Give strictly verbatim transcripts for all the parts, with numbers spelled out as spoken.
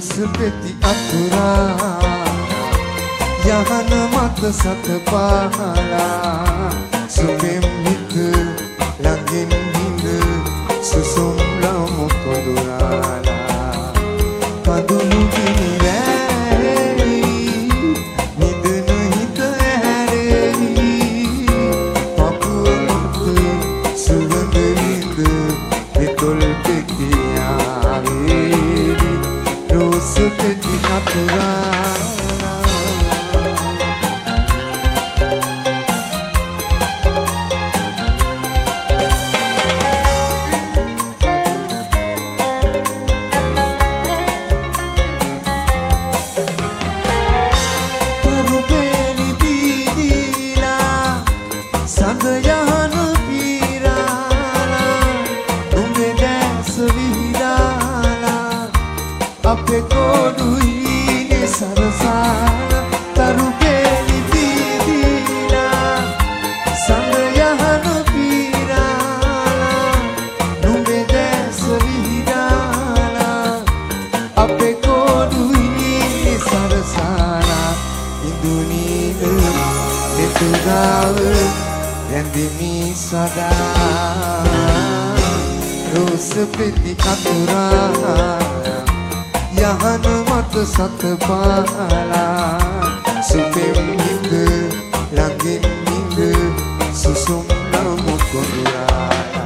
සුපෙති අතුරා යහන මත සත පාලා සුපෙම් හිත ළඟින් හිඳ සුසුම් ලමු කොඳුරාලා කඳුළු ගිනිරැයි නිදන හිත ඇරෙයි පපුව මුත සුවඳ විඳ විතොල් පෙකියාවේ සුපෙති අතුරා පරුපෙලි බීදීලා සඳ යහන පීරාලා උඹේ දැස විහිදාලා අපේ කොඩුයිනේ සරසාලා තරුපෙලි බීදීලා සඳ යහන පීරාලා නුඹේ දැස විහිදාලා අපේ කොඩුයිනේ සරසාලා ඉදුනීද මෙතුගාව රැඳෙමි සදා රෝස පෙති අතුරා යහන මත සත පාලා සුපෙම් හිත ළඟින් හිඳ සුසුම් ලමු කොඳුරාලා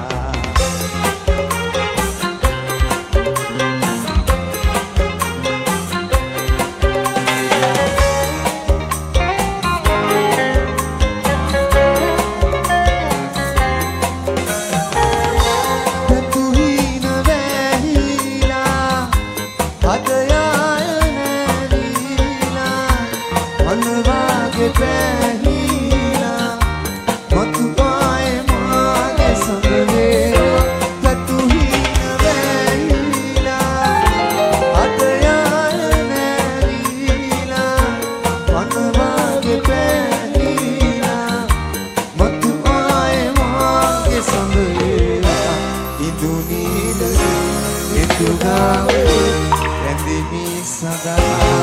පැහිලා මතු පායේ මාගේ සඳවේ පැතුහින වැහිලා අත යාය නැරිලා වනවාගේ පැහිලා මතු පායේ මාගේ සඳවේ ඉදුනීද එතුගාවේ රැඳෙමි සදා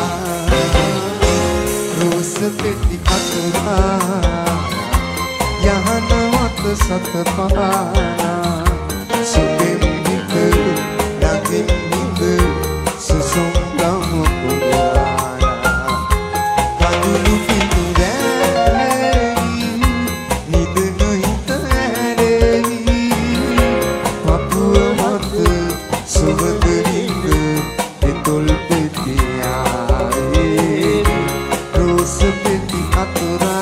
සුපෙති අතුරා යහන මත සත පාලා සුපෙම් හිත ළඟින් හිඳ සුසුම් ලමු කොඳුරාලා කඳුළු පිනිරැයි නිදන හිත ඇරෙයි පපුව මත සුවඳ විඳ විතොල් පෙතියාවේ සුපෙති අතුරා